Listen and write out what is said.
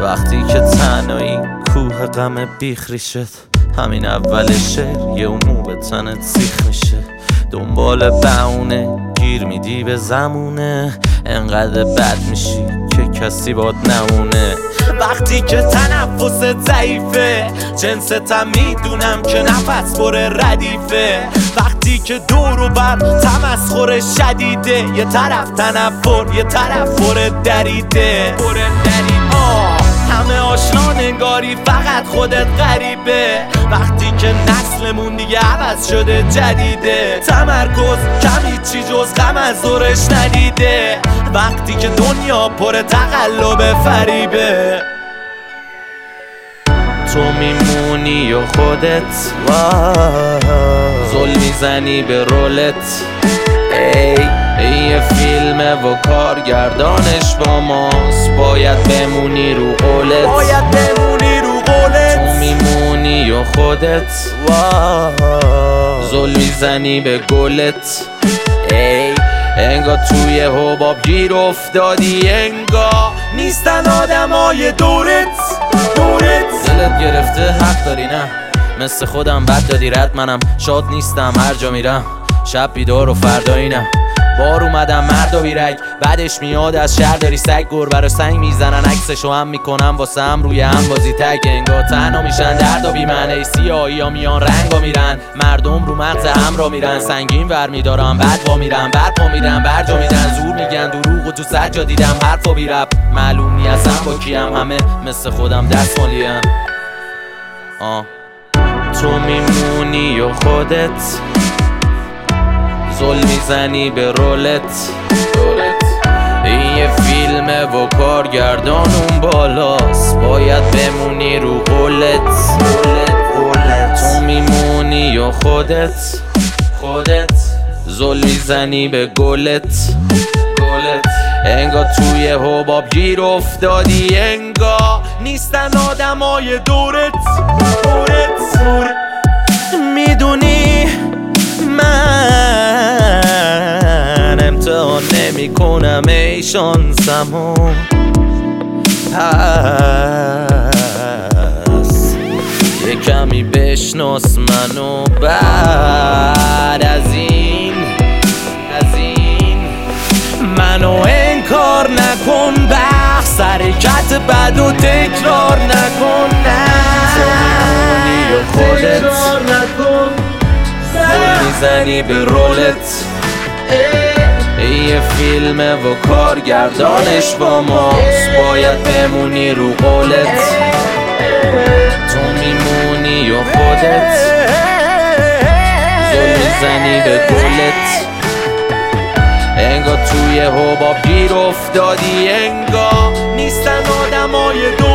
وقتی که تنهایی کوه غم بیخری شد، همین اولشه یه مو به تنت سیخ میشه. دنبال بهونه گیر میدی به زمونه، انقدر بد میشی که کسی باد نمونه. وقتی که تنفست ضعیفه، جنستم میدونم که نفس بره ردیفه. وقتی که دور و بر تمسخر شدیده، یه طرف تنفر یه طرف بره دریده. همه آشنا نگاری فقط خودت غریبه. وقتی که نسلمون دیگه عوض شده جدیده، تمرکز کمی چی جز غم از زورش ندیده. وقتی که دنیا پر تقلب فریبه، تو میمونی و خودت زل میزنی به رولت. یه فیلمه و کارگردانش با ماست، باید بمونی رو قولت. تو میمونی و خودت زل میزنی به گلت. انگار توی حباب گیر افتادی، انگار نیستن آدمای دورت. دلت گرفته حق داری، نه مثل خودم بد دادی رد. منم شاد نیستم هر جا میرم، شب بیدار و فردایینم. بار اومدم مرد و بیرگ، بعدش میاد از شهر داری سگ. گربه رو سنگ میزنن عکسشو هم میکنم واسه هم روی هم بازی تگ. انگار تنها میشن درد و بیمنه، سیاهی ها میان رنگ ها میرن. مردم رو مغز هم را میرن، سنگین ور میدارم بعد وا میرن. برپا میرن برجا میدن، زور میگن دروغ و تو سجا دیدم حرف و بیرب. معلوم نی اصلا با کیم، همه مثل خودم دست مالیم. تو میمونی و خودت زل میزنی به رولت. یه فیلمه و کارگردان اون بالاست، باید بمونی رو قولت. تو میمونی و خودت زل میزنی به گلت. انگار توی حباب گیر افتادی، انگار نیستن آدمای دورت. میدونی من امتحان نمی کنم ای شانسمو، پس یه کمی بشناس منو. بعد از این منو انکار نکن، بحث حرکت بد و تکرار نکن. تو میمونی و خودت زل میزنی به رولت. یه فیلمه و کارگردانش با ماست، باید بمونی رو قولت. تو میمونی و خودت زل میزنی به گلت. انگار توی حباب گیر افتادی، انگار نیستن آدمای